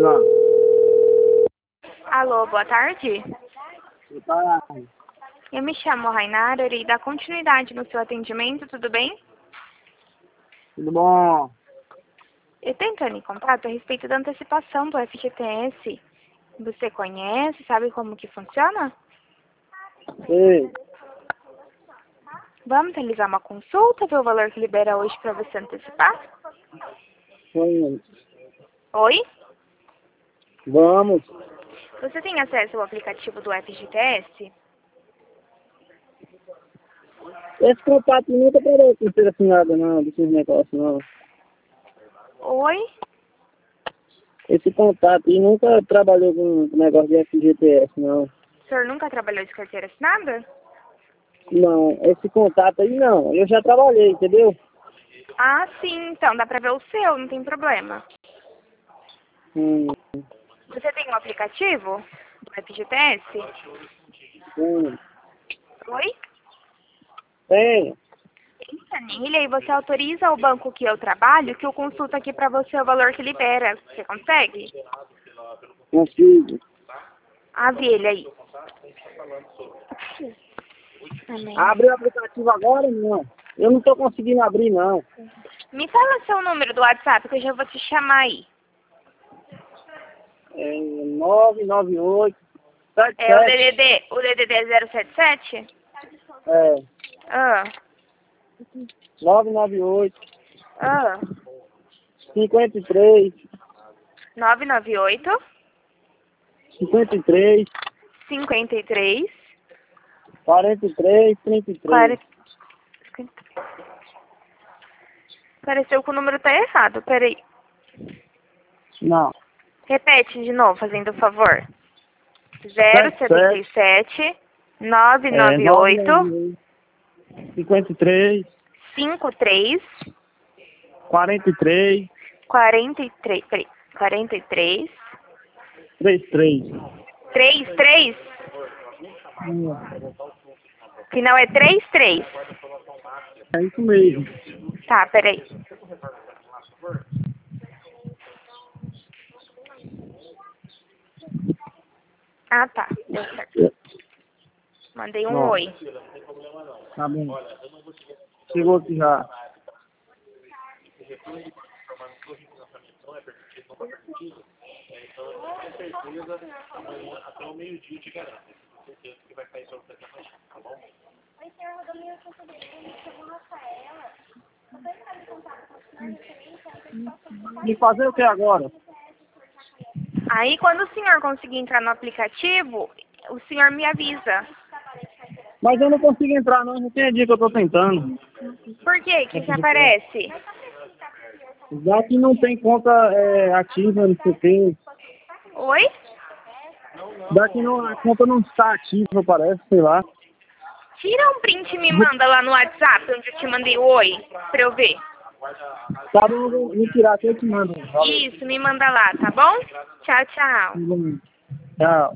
lá. Alô, boa tarde. Boa tarde. Eu me chamo Rainara, irei dar continuidade no seu atendimento, tudo bem? Tudo bom? Eu estou entrando em contato a respeito da antecipação do FGTS. Você conhece, sabe como que funciona? Ei, Vamos realizar uma consulta, ver o valor que libera hoje para você antecipar? vamos. Oi? Vamos. Você tem acesso ao aplicativo do FGTS? Esse contato nunca parou com ser assinado, não, desses negócios, não. Oi? Esse contato aí nunca trabalhou com negócio de FGTS, não. O senhor nunca trabalhou de carteira assinada? Não, esse contato aí não. Eu já trabalhei, entendeu? Ah, sim, então dá para ver o seu, não tem problema. Hum, Você tem um aplicativo do FGTS? hum. Oi? Tenho. Entra nele, aí você autoriza o banco que eu trabalho, que eu consulto aqui pra você o valor que libera. Você consegue? Consigo. Abre ele aí. Amém. Abre o aplicativo agora, não. Eu não tô conseguindo abrir, não. Me fala seu número do WhatsApp, que eu já vou te chamar aí. É 998 É o 77. DDD é 077? É, Ah, 998 ah. 53 998 53 53 43 33. 40. Pareceu que o número tá errado, peraí. Não. Repete de novo, fazendo o favor. 77 077 998 998 53 53 43 43, peraí, 43 33. 33, Hum, final é 33. É isso mesmo. Tá, peraí. Ah, tá, deu certo. Mandei um Não, oi. tá bom. Chegou aqui já. E fazer o que agora? Aí, quando o senhor conseguir entrar no aplicativo, o senhor me avisa. Mas eu não consigo entrar, não. Não tem dia que eu tô tentando. Por quê? O que aparece? Já que não tem conta ativa, não sei o quê. Oi? Daqui não, a conta não está ativa, parece, sei lá. Tira um print e me manda lá no WhatsApp, onde eu te mandei o oi, pra eu ver. Tá bom, eu vou tirar aqui e te mando. Isso, me manda lá, tá bom? Tchau, tchau. Tchau.